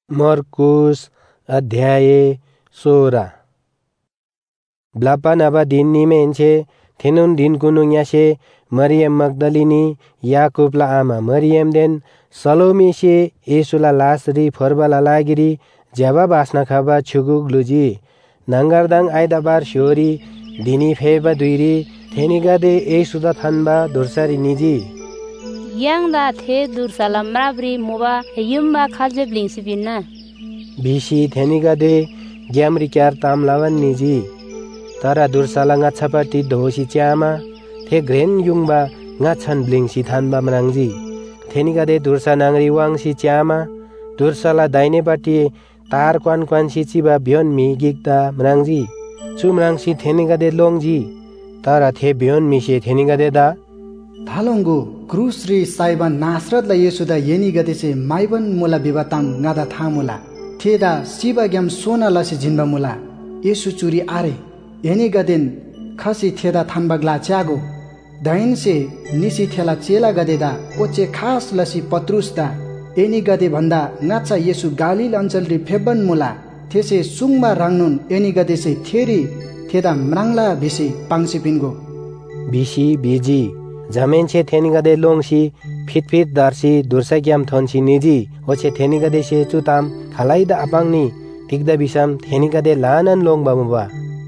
मर्कुस अध्याय 16 Blapa naba din ni menche thenun din kunung yase Maryam Magdalini Yakub la ama Maryam den Salome se Yesula lasri forbala lagiri jaba basna khaba chugug luji nangardang aidabar shori dini feba duiri theniga de Yesuda thanba dursari niji yang da the dursala mrabri moba yumba khalje blingsibina bisi theniga de gyamri kyar tam lawan niji tara dursala nga chapati dosi chama the gren yungba nga chan blingsi thanba mrangji theniga de dursa nangri wangsi chama dursala daine pati tar kwan si chiba bion mi gikta mrangji chumrangsi theniga de longji tara the bion mi se theniga de da थालंगु क्रूसरी साइबन नासरतला येसुदा येनी गतेसे माइबन मुला बिबाताम गादा थामुला थेदा Shiva game सोना लसी जिन्बा मुला येसु चुरी आरे येनी गदेन खसी थेदा थानबगला च्यागो दैन से निसी थेला चेला गदेदा ओचे खास लसी पत्रुसदा येनी गदे भन्दा नाचा येसु गालिल अञ्चल रि फेबन मुला थेसे सुङमा राङनुन येनी गदेसे थेरी थेदा म्राङला बिसी पाङसी पिन्गो बिसी बिजी जमेंचे थेनिगदे लोंगसी फिट दारसी दुर्सा ग्याम थोनसी निजी ओचे थेनिगदे से चुताम खालाइदा अपांगनी तिगदा बिसम थेनिगदे लानन लोंग बामुबा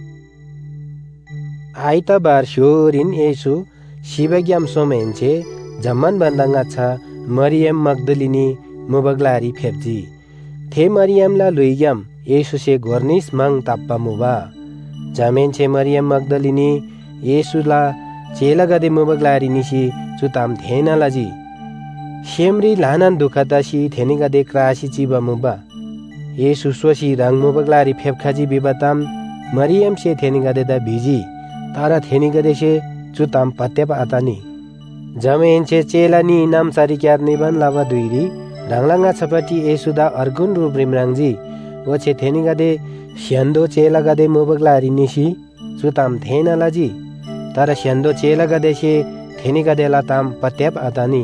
आइता बार शोरिन येसु शिवग्याम सोमेंचे जम्मन बंदंगा छ मरियम मगदलिनी मुबगलारी फेब्जी थे मरियम ला लुइग्याम येसु से गोर्निस मंग ताप्पा मुबा जमेंचे मरियम मगदलिनी येसु ला चेला गदे मुबगलारी निसी चुताम थेना लाजी शेमरी लानन दुखतासी थेनी गदे क्रासी चिबा मुबा येसु सोसी रंग मुबगलारी फेबखाजी बिबताम मरियम से थेनी गदे दा बिजी तारा थेनी गदे से चुताम पत्तेप आतानी जमेंचे चेला नि नाम सारी क्यार निबन लावा दुइरी रंगलांगा छपटी येसुदा अर्गुन रूप रिमरांगजी ओछे थेनी गदे स्यान्दो चेला गदे मुबगलारी निसी चुताम थेना लाजी तारा स्यान्दो चेला गदेशे थेनी गदेला ताम पत्याप आतानी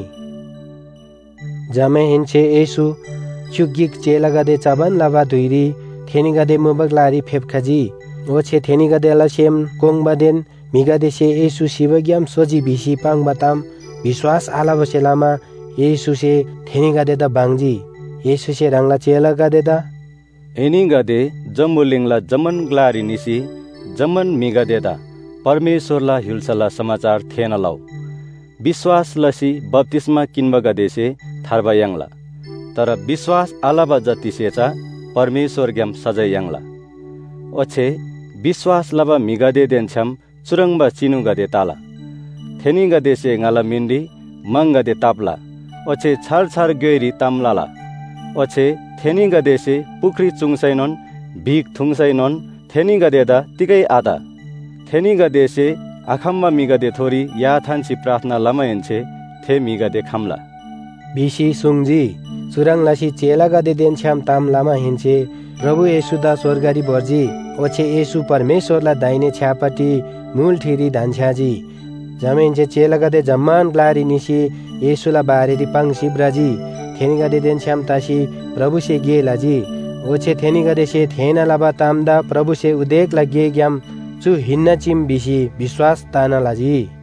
जमे हिंचे येसु चुगिक चेला गदे चाबन लावा दुइरी थेनी गदे मुबगलारी फेबखाजी ओछे थेनी गदेला सेम कोंगबादेन मिगादेशे येसु शिवग्याम सोजी बिसी पांग बताम विश्वास आला बसेलामा येसु से थेनी गदेदा बांगजी येसु से रंगला चेला गदेदा एनी गदे जम्बुलिंगला जमन ग्लारी निसी जमन मिगादेदा परमेश्वरला हिल्सला समाचार थेन लाउ विश्वास लसी बप्तिस्मा किन्ब गदेसे थारबा यांगला तर विश्वास आलाबा जति सेचा परमेश्वर ग्याम सजय यांगला ओछे विश्वास लबा मिगदे देन्छम चुरंगबा चिनु गदे ताला थेनी गदेसे ngala मिन्डी मंग गदे तापला ओछे छार छार गयरी तामलाला ओछे थेनी गदेसे पुखरी चुङसैनन भिक थुङसैनन थेनी गदेदा तिकै आदा थेनी गदेसे आखम्मा मिगदे थोरी या थान्सी प्रार्थना लमयन्छे थे मिगदे खम्ला बिसी सुङजी चुराङलासी चेला गदे देन्छाम ताम लामा हिन्छे प्रभु येसुदा स्वर्गरी बर्जी ओछे येसु परमेश्वरला दाहिने छ्यापटी मूल ठिरी धान्छाजी जमेन्चे चेला गदे जम्मान ग्लारी निसी येसुला बारेरी पाङ शिब्राजी थेनी गदे देन्छाम तासी प्रभु से गेलाजी ओछे थेनी गदे से थेना लाबा तामदा प्रभु से उदेक लगे ग्याम चु हिन्ना चिम बिसी विश्वास ताना लाजी